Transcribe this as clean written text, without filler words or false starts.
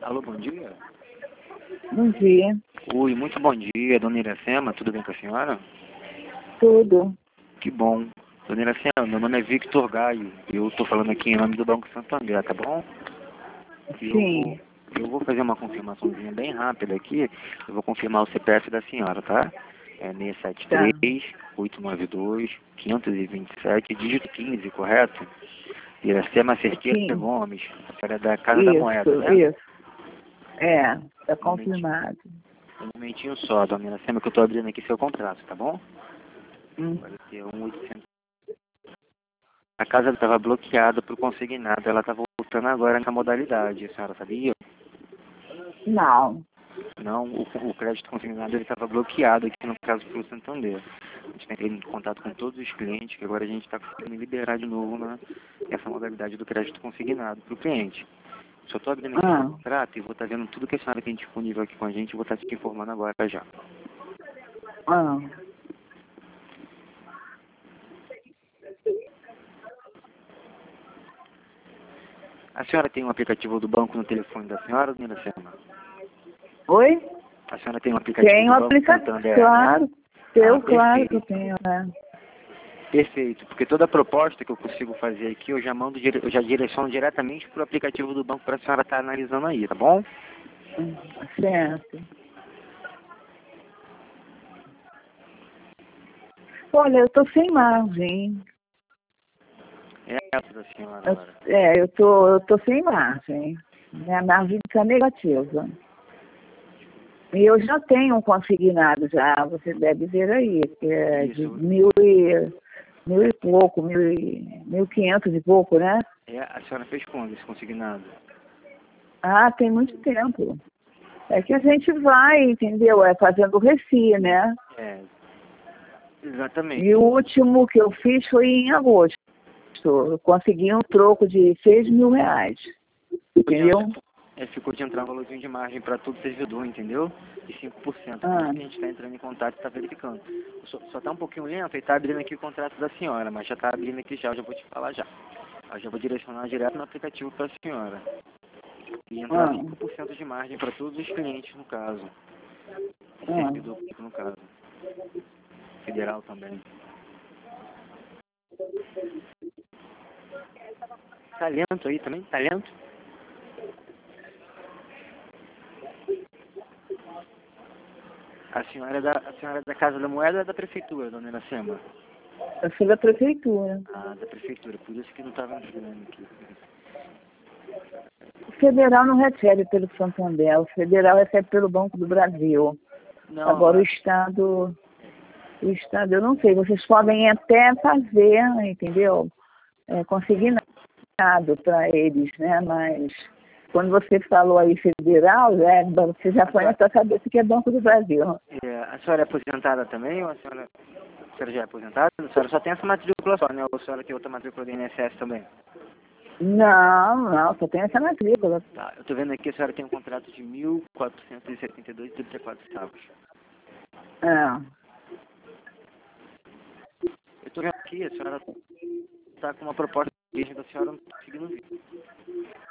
Alô, bom dia. Bom dia. Oi, muito bom dia, dona Iracema, tudo bem com a senhora? Tudo. Que bom. Dona Iracema, meu nome é Victor Gaio, eu estou falando aqui em nome do Banco Santander, tá bom? Sim. Eu vou fazer uma confirmaçãozinha bem rápida aqui, eu vou confirmar o CPF da senhora, tá? É Tá. 673-892-527, dígito 15, correto? Iracema Cerqueira Sim. Gomes, a senhora é da Casa da Moeda, Isso, né? isso. É, tá Um momentinho, confirmado. um momentinho só, dona Iracema, que eu estou abrindo aqui seu contrato, tá bom? Hum. Vai ter 1.800. A casa estava bloqueada por consignado, ela está voltando agora nessa modalidade, a senhora sabia? Não. Não, o crédito consignado ele estava bloqueado aqui no caso para o Santander. A gente tem em contato com todos os clientes que agora a gente está conseguindo liberar de novo essa modalidade do crédito consignado para o cliente. Só estou abrindo aqui seu Ah, contrato e vou estar vendo tudo que a senhora tem disponível aqui com a gente e vou estar te informando agora já. ah. A senhora tem um aplicativo do banco no telefone da senhora, dona Iracema? Oi? A senhora tem um aplicativo Tem do um Banco aplicativo, Santander, né? claro. Ah, Claro que perfeito. tenho, né? Perfeito, porque toda a proposta que eu consigo fazer aqui, eu já mando, eu já direciono diretamente para o aplicativo do banco para a senhora estar analisando aí, tá bom? Hum. Certo. Olha, eu tô sem margem. É essa da senhora agora. Eu tô sem margem. Minha margem está negativa. E eu já tenho um consignado já, você deve ver aí, que é de Isso. mil e pouco, 1.500 e pouco, né? É, a senhora fez quando esse consignado? Ah, tem muito tempo. É que a gente vai, entendeu? É fazendo o reci, né? É, exatamente. E o último que eu fiz foi em agosto. Eu consegui um troco de R$ 6.000, entendeu? Ficou de entrar um valorzinho de margem para todo servidor, entendeu? De 5%. Por isso Ah, que a gente está entrando em contato e está verificando. Só está um pouquinho lento e está abrindo aqui o contrato da senhora, mas já está abrindo aqui já, eu já vou te falar já. Eu já vou direcionar direto no aplicativo para a senhora. E entrar ah, 5% de margem para todos os clientes, no caso. ah. Servidor público, no caso. Federal também. Tá lento aí também? Tá lento? A senhora é da Casa da Moeda ou é da Prefeitura, dona Iracema? Eu sou da prefeitura. Ah, da Prefeitura, por isso que não estava entrando aqui. O federal não recebe pelo Santander, o federal recebe pelo Banco do Brasil. Não, Agora o estado eu não sei, vocês podem até fazer, entendeu? Consignado para eles, né? Mas quando você falou aí federal, você já põe na sua cabeça que é Banco do Brasil. a senhora é aposentada também ou a senhora já é aposentada? A senhora só tem essa matrícula só, né? Ou a senhora tem outra matrícula do INSS também? Não, só tem essa matrícula. Tá, eu tô vendo aqui a senhora tem um contrato de 1.472,34 centavos. Ah, Eu tô vendo aqui, a senhora tá com uma proposta de da senhora, não tô conseguindo ver.